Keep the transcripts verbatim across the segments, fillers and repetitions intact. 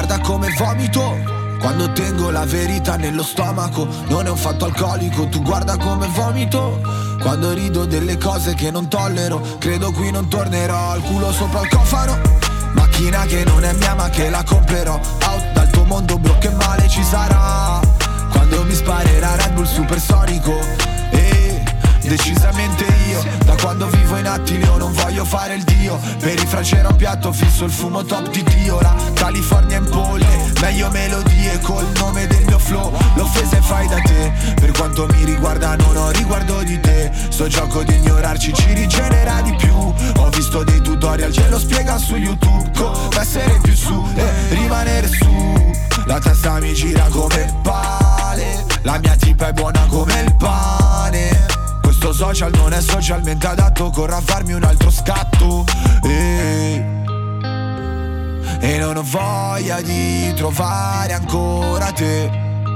guarda come vomito quando tengo la verità nello stomaco. Non è un fatto alcolico, tu guarda come vomito quando rido delle cose che non tollero. Credo qui non tornerò, al culo sopra il cofano. Macchina che non è mia ma che la comprerò. Out dal tuo mondo bro, che male ci sarà quando mi sparerà Red Bull supersonico. E decisamente io, da quando vivo in Attilio non voglio fare il dio. Per i fracero a piatto fisso il fumo top di Dio. La California in polle, meglio melodie col nome del mio flow. L'offesa fai da te, per quanto mi riguarda non ho riguardo di te. Sto gioco di ignorarci ci rigenera di più. Ho visto dei tutorial, ce lo spiega su YouTube. Come essere più su e rimanere su. La testa mi gira come pale, la mia tipa è buona come il pane. Questo social non è socialmente adatto, corro a farmi un altro scatto. E, e non ho voglia di trovare ancora te.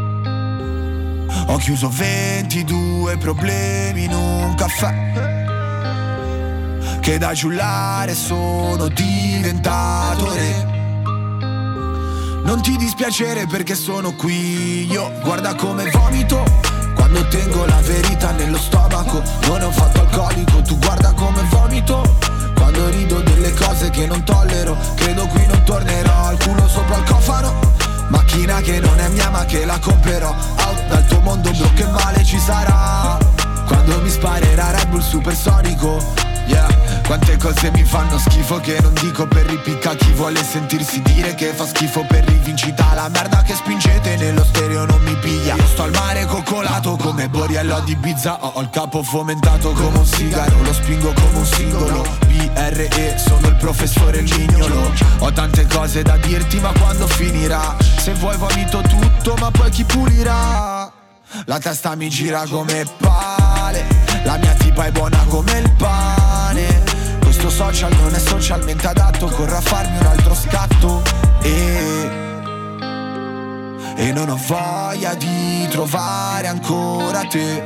Ho chiuso ventidue problemi in un caffè, che da giullare sono diventato re. Non ti dispiacere perché sono qui, io guarda come vomito quando tengo la verità nello stomaco. Non è un fatto alcolico, tu guarda come vomito quando rido delle cose che non tollero. Credo qui non tornerò, al culo sopra il cofano. Macchina che non è mia ma che la comprerò. Out dal tuo mondo bro, che male ci sarà quando mi sparerà Red Bull supersonico. Yeah, quante cose mi fanno schifo che non dico per ripicca chi vuole sentirsi dire che fa schifo per rivincita. La merda che spingete nello stereo non mi piglia. Io sto al mare coccolato come Boriello di Ibiza. Ho il capo fomentato come un sigaro, lo spingo come un singolo. B R E, sono il professore Mignolo. Ho tante cose da dirti ma quando finirà? Se vuoi vomito tutto ma poi chi pulirà? La testa mi gira come pale, la mia tipa è buona come il pane. Questo social non è socialmente adatto, corro a farmi un altro scatto. E, e non ho voglia di trovare ancora te.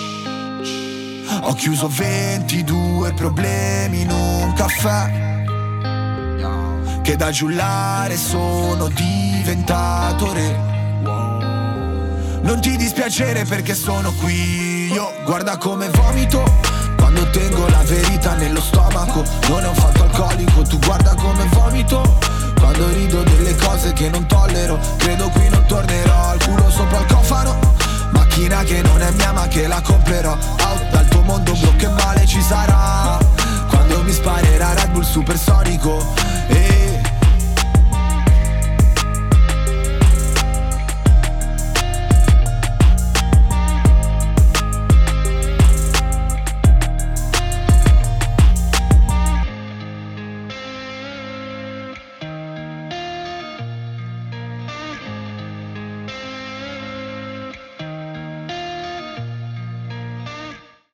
Ho chiuso ventidue problemi in un caffè, che da giullare sono diventato re. Non ti dispiacere perché sono qui, io guarda come vomito quando tengo la verità nello stomaco. Non è un fatto alcolico, tu guarda come vomito quando rido delle cose che non tollero. Credo qui non tornerò, al culo sopra il cofano. Macchina che non è mia ma che la comprerò. Out dal tuo mondo bro, che male ci sarà quando mi sparerà Red Bull supersonico. E